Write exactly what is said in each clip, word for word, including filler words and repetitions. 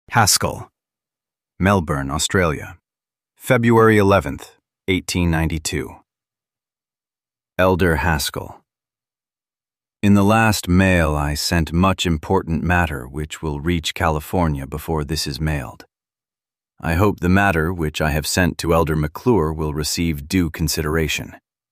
Haskell, Melbourne, Australia, February eleventh, eighteen ninety-two. Elder Haskell. In the last mail I sent much important matter which will reach California before this is mailed. I hope the matter which I have sent to Elder McClure will receive due consideration.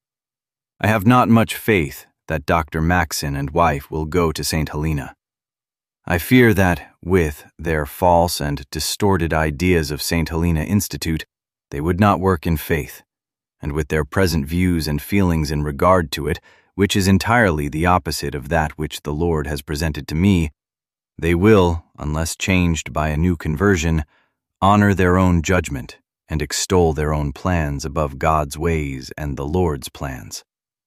I have not much faith that Doctor Maxon and wife will go to Saint Helena. I fear that, with their false and distorted ideas of Saint Helena Institute, they would not work in faith, and with their present views and feelings in regard to it, which is entirely the opposite of that which the Lord has presented to me, they will, unless changed by a new conversion, honor their own judgment and extol their own plans above God's ways and the Lord's plans.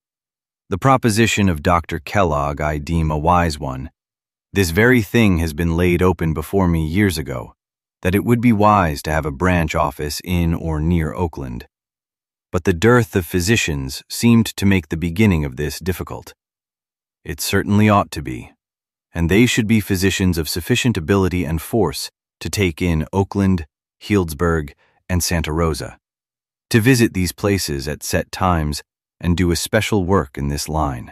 The proposition of Doctor Kellogg I deem a wise one. This very thing has been laid open before me years ago, that it would be wise to have a branch office in or near Oakland. But the dearth of physicians seemed to make the beginning of this difficult. It certainly ought to be, and they should be physicians of sufficient ability and force to take in Oakland, Healdsburg, and Santa Rosa, to visit these places at set times and do a special work in this line.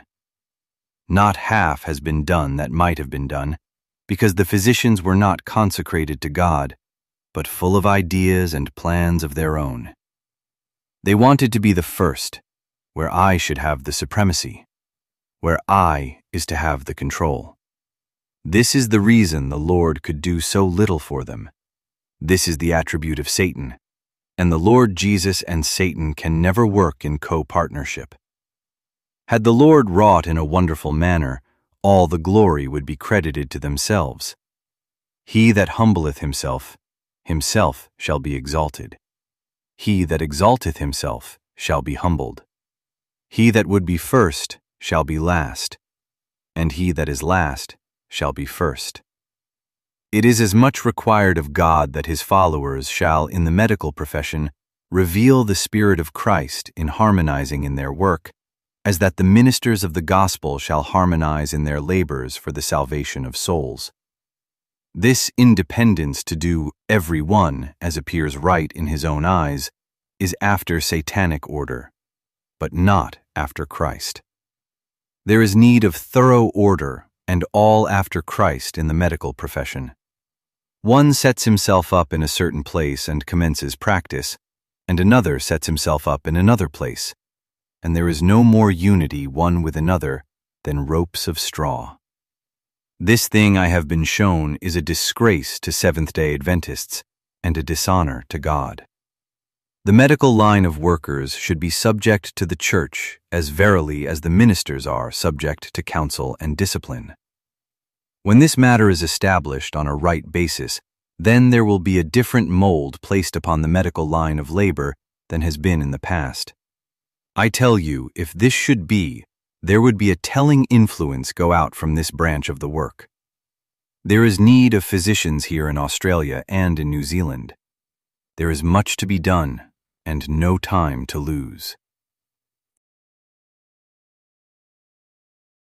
Not half has been done that might have been done, because the physicians were not consecrated to God, but full of ideas and plans of their own. They wanted to be the first, where I should have the supremacy, where I is to have the control. This is the reason the Lord could do so little for them. This is the attribute of Satan, and the Lord Jesus and Satan can never work in co-partnership. Had the Lord wrought in a wonderful manner, all the glory would be credited to themselves. He that humbleth himself, himself shall be exalted. He that exalteth himself shall be humbled. He that would be first shall be last, and he that is last shall be first. It is as much required of God that his followers shall, in the medical profession, reveal the Spirit of Christ in harmonizing in their work, as that the ministers of the gospel shall harmonize in their labors for the salvation of souls. This independence to do every one as appears right in his own eyes is after satanic order, but not after Christ. There is need of thorough order and all after Christ in the medical profession. One sets himself up in a certain place and commences practice, and another sets himself up in another place, and there is no more unity one with another than ropes of straw. This thing I have been shown is a disgrace to Seventh-day Adventists and a dishonor to God. The medical line of workers should be subject to the church as verily as the ministers are subject to counsel and discipline. When this matter is established on a right basis, then there will be a different mold placed upon the medical line of labor than has been in the past. I tell you, if this should be, there would be a telling influence go out from this branch of the work. There is need of physicians here in Australia and in New Zealand. There is much to be done, and no time to lose.